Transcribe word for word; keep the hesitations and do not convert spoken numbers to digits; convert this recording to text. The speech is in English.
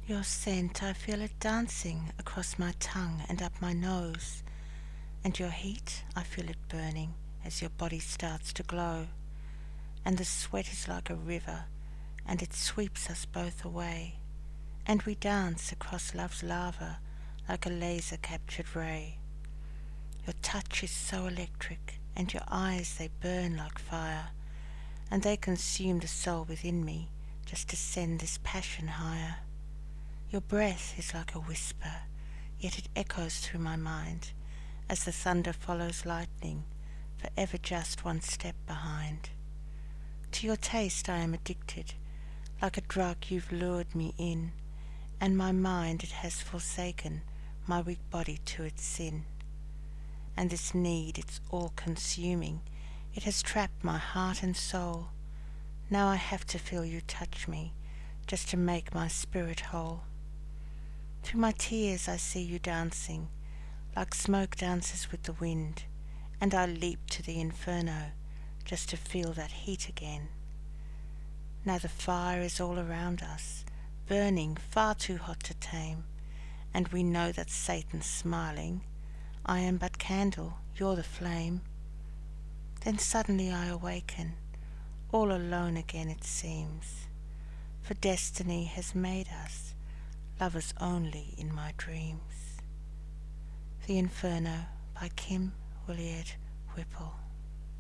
Your scent, I feel it dancing across my tongue and up my nose, and your heat, I feel it burning as your body starts to glow, and the sweat is like a river, and it sweeps us both away, and we dance across love's lava like a laser-captured ray. Your touch is so electric, and your eyes they burn like fire, and they consume the soul within me just to send this passion higher. Your breath is like a whisper, yet it echoes through my mind, as the thunder follows lightning, forever just one step behind. To your taste I am addicted, like a drug you've lured me in, and my mind it has forsaken, my weak body to its sin. And this need, it's all-consuming, it has trapped my heart and soul. Now I have to feel you touch me, just to make my spirit whole. Through my tears I see you dancing, like smoke dances with the wind, and I leap to the inferno, just to feel that heat again. Now the fire is all around us, burning far too hot to tame, and we know that Satan's smiling. I am but candle, you're the flame. Then suddenly I awaken, all alone again it seems, for destiny has made us lovers only in my dreams. The Inferno by Kim Willard Whipple.